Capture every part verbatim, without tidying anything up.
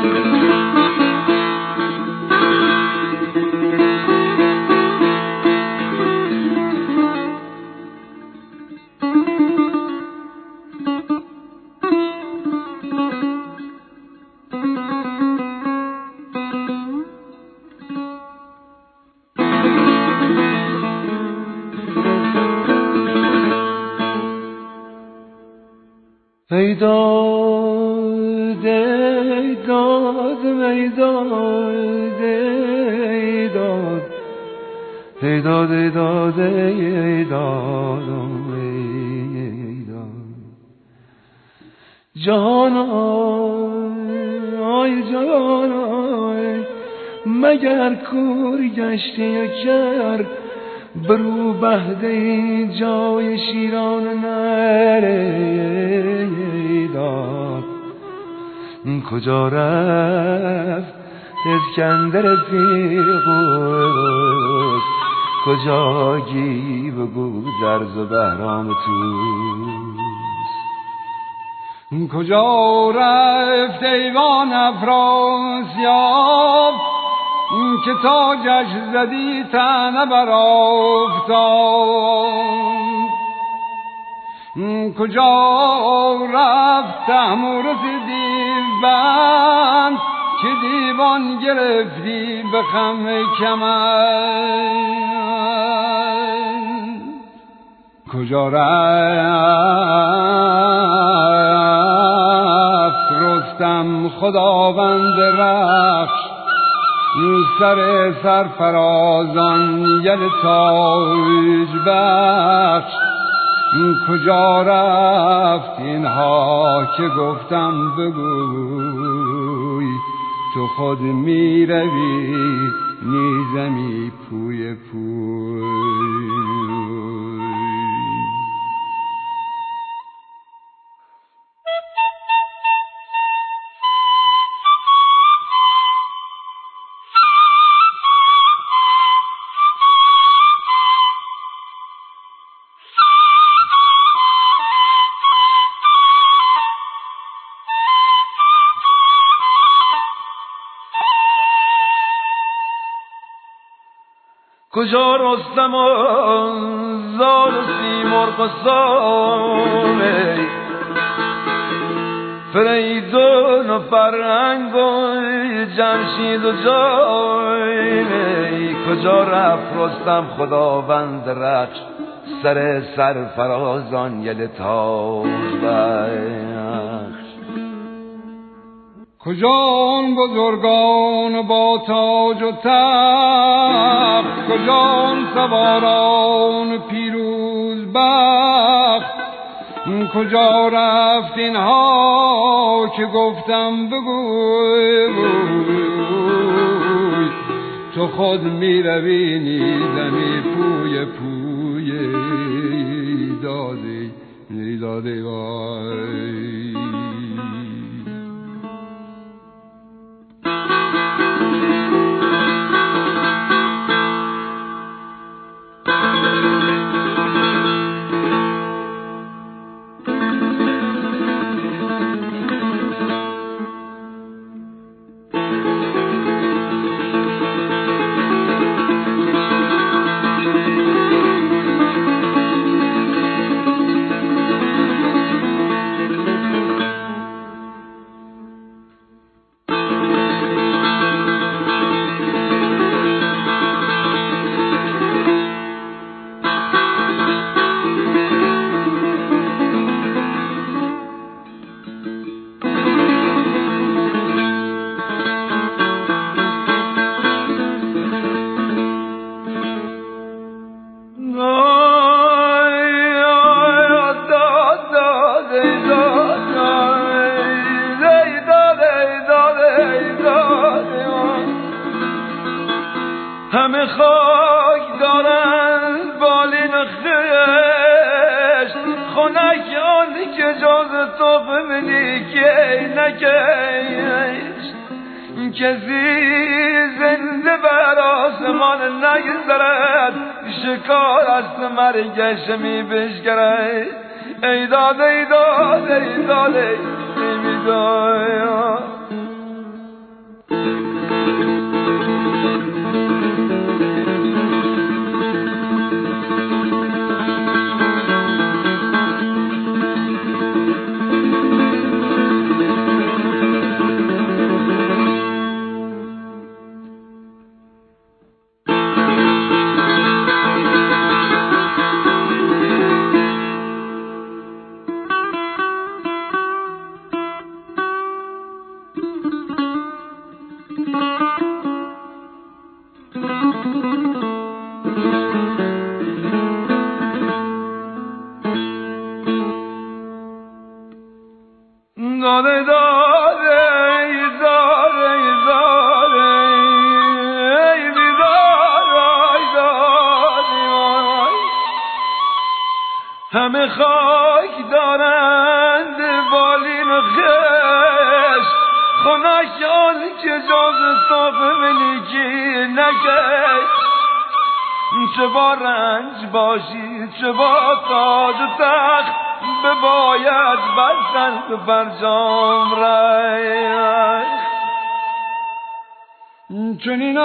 ای داد ای داد ای داد ای داد ای داد ای داد ای داد ای داد جانای آی جانای مگر کور گشتی یکر برو بهده جای شیران نره داد کجا رفت اسکندر سیغوز کجا گی بگو درز و بهرام توس کجا رفت ایوان افراسیاب که تاجش زدی تنه بر آفتاب کجا رفت تحمورس دیوبند که دیوان گرفتی به خم کمند کجا رفت رستم خداوند رخش سر سرفرازان یل تاج بخش کجا رفت اینها که گفتم بگوی تو خود می روی نیزمی پوی پوی کجا رستم و زال و سیمرغ و سامه فریدون و فرهنگ و جمشید و جامه کجا رفت رستم خداوند رخش سر سرفرازان یل تاج بخش کجا آن بزرگان با تاج و تخت کجا آن سواران پیروز بخت کجا رفت اینها که گفتم بگوی تو خود می روی نیزمی پوی پوی داده داده وای همه خاک دارند بالین خشت خونک آن که جز تو بمینی که نکشت کسی زنده بر آسمان نگذرد شکار است مرگش می بشکرد ای داد ای داد ای داد ای می داد داده داده داره داره ای بیدار داری همه خاک دارند بالین خش خونش آن که جاز صاف ملیکی نکش چه با رنج باشی چه با تاج و تخت بباید بستن به فرجام رای چنین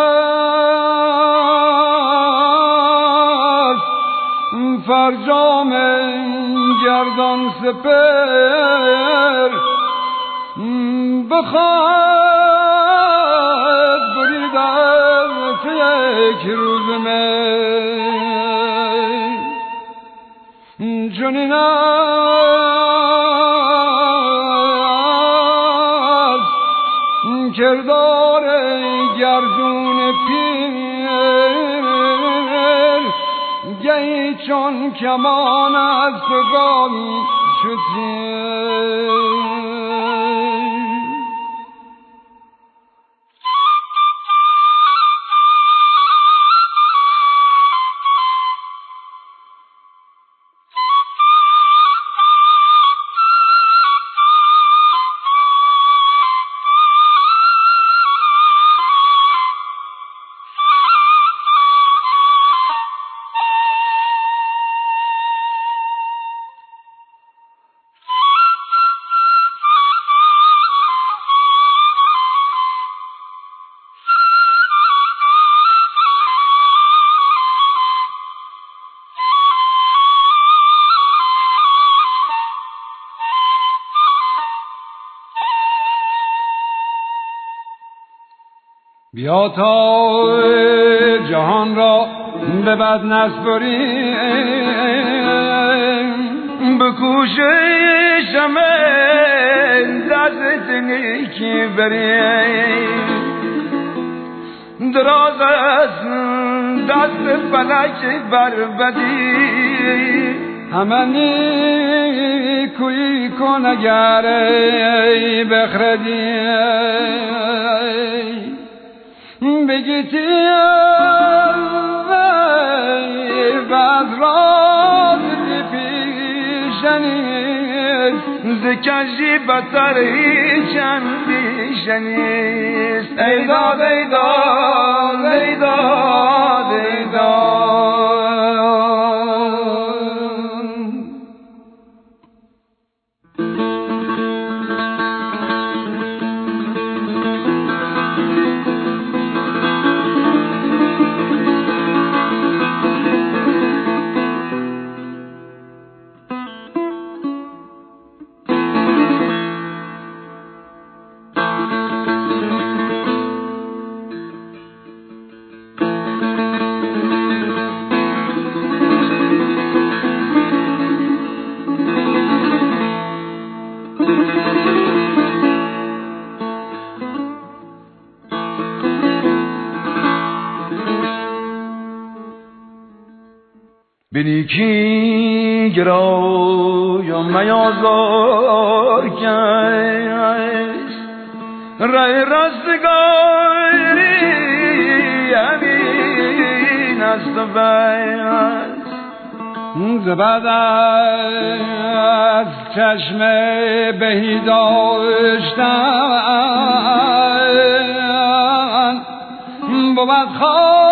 است فرجام گردان سپر بخواد بریدن که یک روز من چنین است کردار گردون پیر گهی چون کمان از گامی شدی بیا تا جهان را به بد نسپریم بکوشش همه دست نیکی بریم دراز از دست فلک بربدی همه نیکویی کن اگر بخردی بگیتی و از راز پیشنیست ز کجی بتر هیچ اندیشه نیست ای داد ای داد ای داد ای داد بنیکی گرای و میازار کش رای رستگاری امین است و بیست زبد از چشم بهی داشتن بود خواه